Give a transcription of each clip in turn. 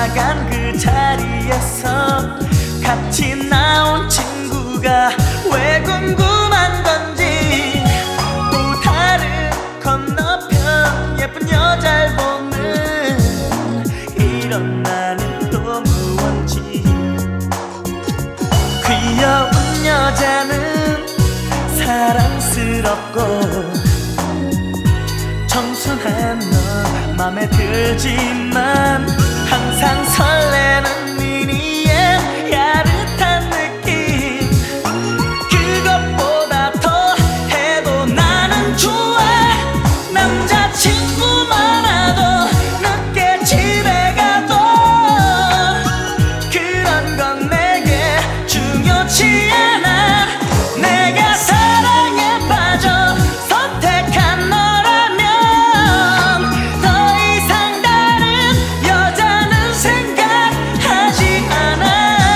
나간 그 자리에서 같이 나온 친구가 왜 궁금한 건지, 또 다른 건너편 예쁜 여자를 보는 이런 나는 또 무언지. 귀여운 여자는 사랑스럽고 청순한 너 맘에 들지만 항상 설레는 미니의 야릇한 느낌, 그것보다 더 해도 나는 좋아. 남자친구 많아도 늦게 집에 가도 그런 건 내게 중요치 않아. 내가 사랑에 빠져 선택한 너라면 더 이상 다른 여자는 생각하지 않아.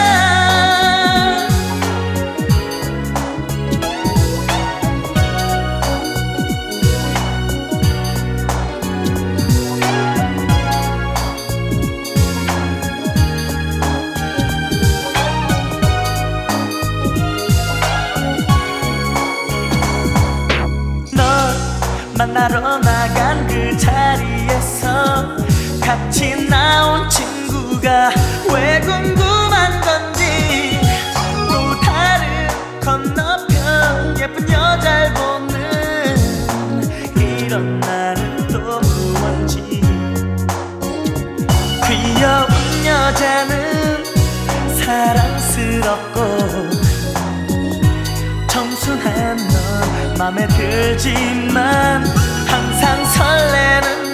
널 만나러 나간 그 자리에서 같이 나온 친구가 왜 궁금한 건지, 또 다른 건너편 예쁜 여자를 보는 이런 나는 또 무언지. 귀여운 여자는 사랑스럽고 청순한 너 맘에 들지만 항상 설레는